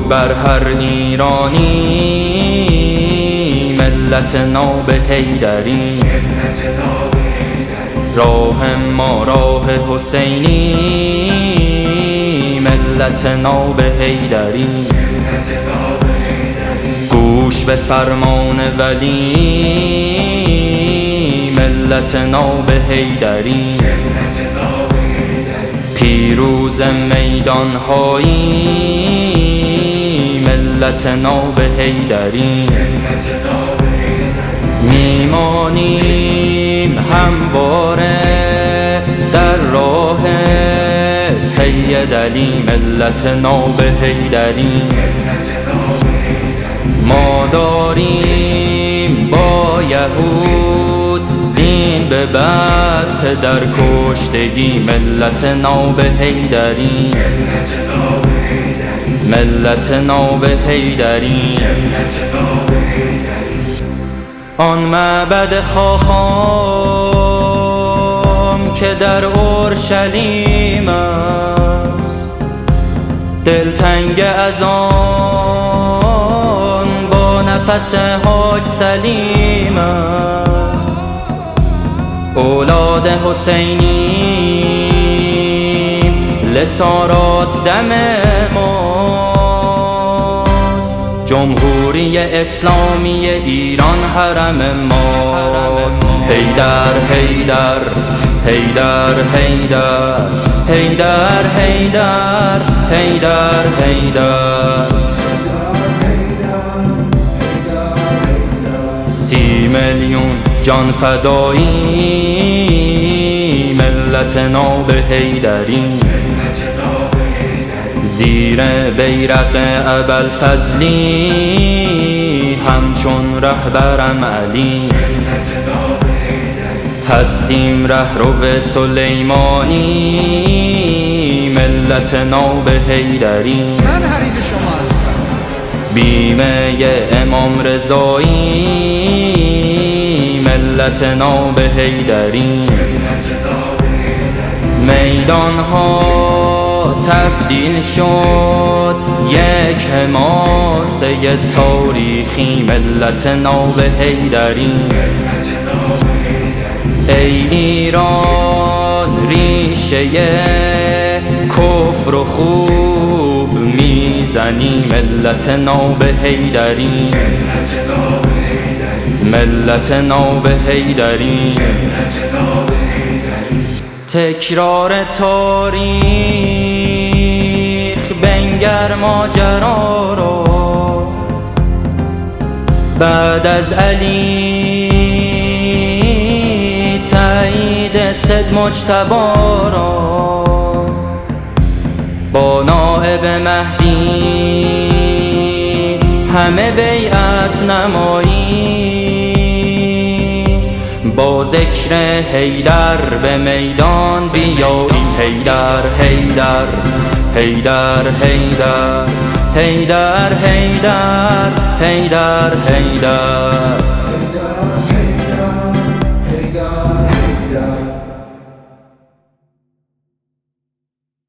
بر هر ایرانی ملت ناب حیدری. راه ما راه حسینی ملت ناب حیدری. گوش به فرمان ولی ملت ناب حیدری. پیروز میدان هایی ملت ناب حیدری. میمانیم همواره در راه سید علی ملت ناب حیدری. ما داریم با یهود زین به بعد پدر کشتگی ملت ناب حیدری. ملت ناب حیدری. آن معبد خاخام که در اورشلیم است، دلتنگ از آن با نفس حاج سلیم است. اولاد حسینی لسارات دم ماست. جمهوری اسلامی ایران حرم ماست. حیدر حیدر حیدر حیدر حیدر حیدر حیدر حیدر. 30 میلیون جان فدایی ملت ناب حیدری. زیر بیرق ابوالفضلی همچون رهبرم علی. هستیم رهرو سلیمانی ملت ناب حیدری. بیمه امام رضایی ملت ناب حیدری. میدان ها تبدیل شد یک حماسه تاریخی ملت ناب حیدری. ای ایران ریشه کفر و خوب میزنی ملت ناب حیدری. ملت ناب حیدری. تکرار تاریخ بنگر ماجرا رو. بعد از علی تایید صد مجتبی را. با نائب مهدی همه بیعت نمایی. با ذکر حیدر به میدان بیایی. حیدر حیدر حیدر حیدر حیدر حیدر حیدر حیدر.